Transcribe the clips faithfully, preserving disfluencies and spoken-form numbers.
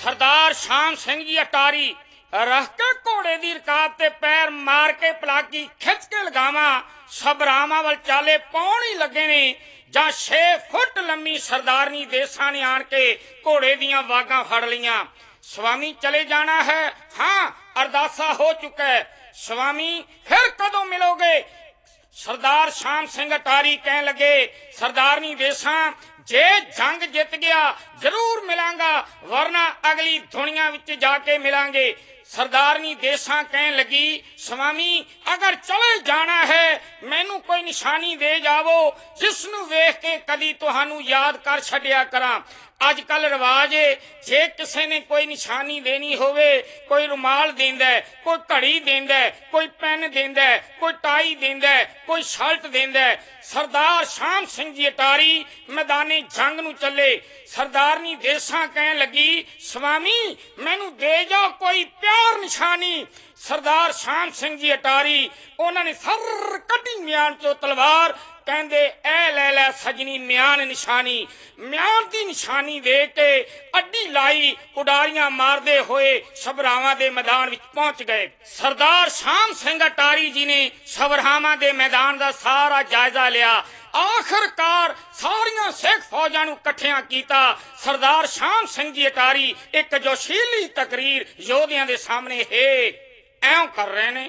सरदार शाम सिंह जी अटारी रख के घोड़े की रकाब ते पैर मार के पलाकी खिच के लगावा सबरामा वल चाले पौन ही लगे ने जां छे फुट लंबी सरदारनी देसां ने आन के घोड़े दियां वागां फड़ लियां। स्वामी चले जाना है, हाँ अरदासा हो चुका है। स्वामी फिर कदों मिलोगे? सरदार शाम सिंह अटारी कह लगे, सरदारनी देसां जे जंग जित गया जरूर मिलांगा, वरना अगली दुनिया विच जाके मिलांगे। सरदारनी देसां कह लगी, स्वामी अगर चले जाना है मैनू कोई निशानी दे जावो जिसनू वेख के कदी तुहानू याद कर छड्या करां। अजकल रिवाज है जे किसी ने कोई निशानी देनी होवे, कोई रुमाल देंदा है, कोई घड़ी देंदा है, कोई पेन देंदा है, कोई टाई देंदा है, कोई शर्ट देंदा है। सरदार शाम सिंह जी अटारी मैदाने जंग नू चले। सरदारनी देसां कह लगी, स्वामी मैनू दे जाओ कोई प्यार निशानी। सरदार शाम सिंह जी अटारी उन्होंने सर कटी म्यान चो तलवार, कहंदे ए ले ले सजनी म्यान निशानी। म्यान की निशानी दे के अड्डी लाई, उडारियां मारदे होए सबरावां दे मैदान विच पहुंच गए। सरदार शाम सिंह अटारी जी ने सबरावां दे मैदान का सारा जायजा लिया। आखिरकार सारियां सिख फौजां नू इकट्ठियां कीता। सरदार शाम सिंह जी अटारी एक जोशीली तकरीर योधियां दे सामने है ऐं कर रहे ने।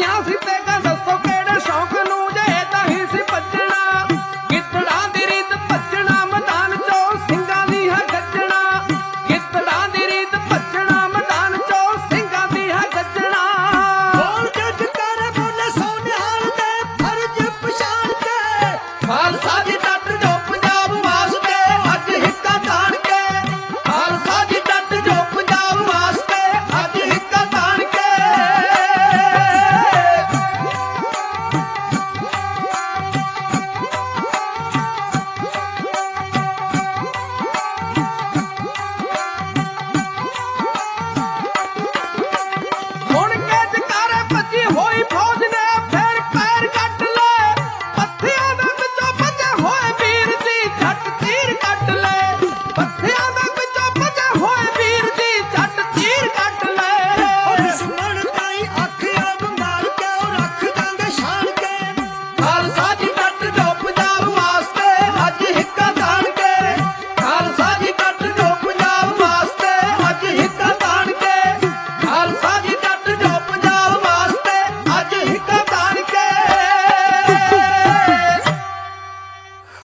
ਪਾਉਣੀਆਂ ਸੀ ਤੇ ਦੱਸੋ ਕਿਹੜੇ ਸ਼ੌਕ ਨੂੰ